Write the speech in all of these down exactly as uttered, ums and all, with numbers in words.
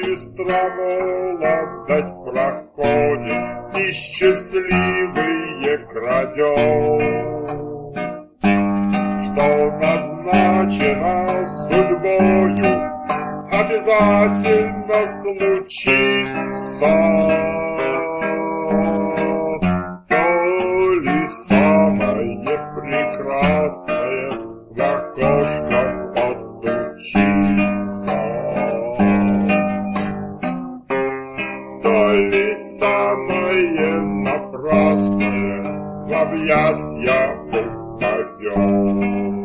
Быстро молодость проходит, и счастливые крадет. Что назначено судьбою, обязательно случится. То ли самое прекрасное в окошко постучится, то ли самое напрасное в объятья упадет.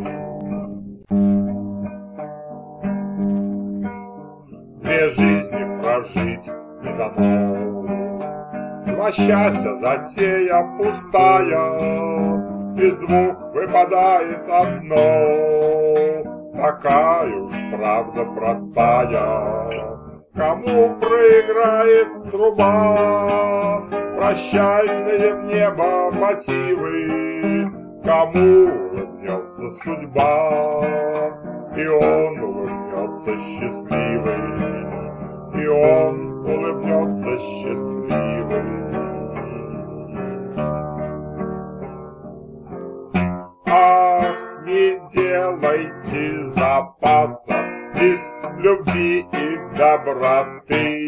Две жизни прожить не дано, два счастья затея пустая, из двух выпадает одно, такая уж правда простая. Кому проиграет труба прощальные в небо мотивы, кому улыбнется судьба, и он улыбнется счастливый, и он улыбнется счастливый. Ах, не делайте запаса из любви и доброты,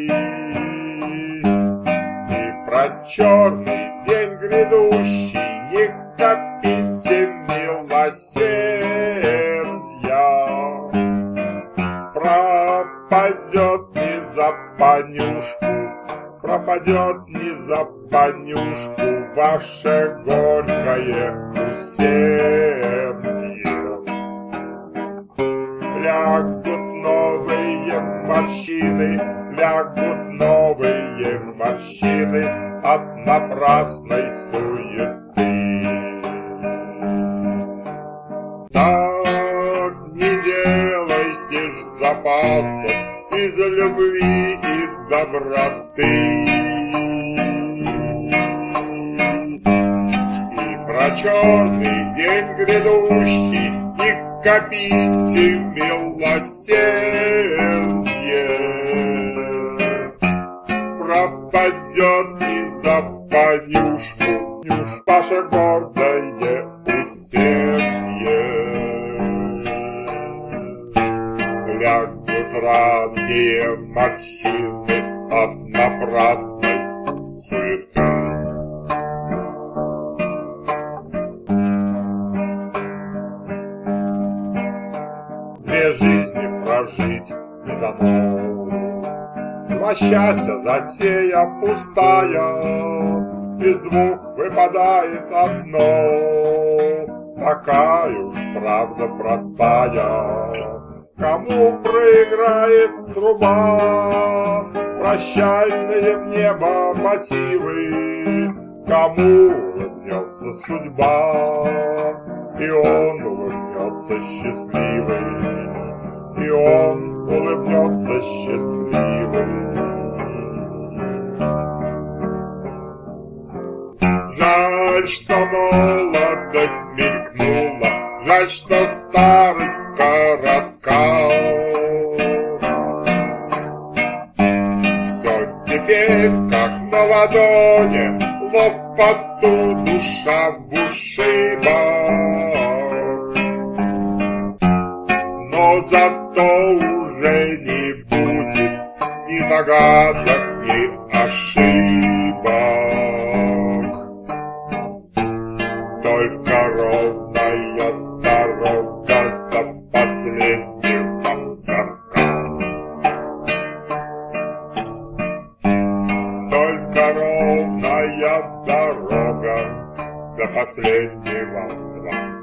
и про черный день грядущий не копите милосердия. Пропадет не за понюшку, пропадет не за понюшку ваше горькое усердие. Лягут новые морщины, лягут новые морщины от напрасной суеты. Так не делайте ж запасов из любви и доброты, и про черный день грядущий не копите милосердие. Пропадет не за понюшку ваше гордое усердие. Лягут ранние морщины от напрасной суеты. Две жизни прожить не дано, два счастья затея пустая, из двух выпадает одно, такая уж правда простая. Кому проиграет труба прощальные в небо мотивы, кому улыбнется судьба, и он улыбнется счастливый, и он улыбнется счастливый. Жаль, что молодость мелькнула, жаль, что старость коротка. Все теперь как на ладони, лопату душа в ушибах. Но зато уже не будет ни загадок, ни ошибок. Только ровная дорога до последнего звонка. Только ровная дорога до последнего звонка.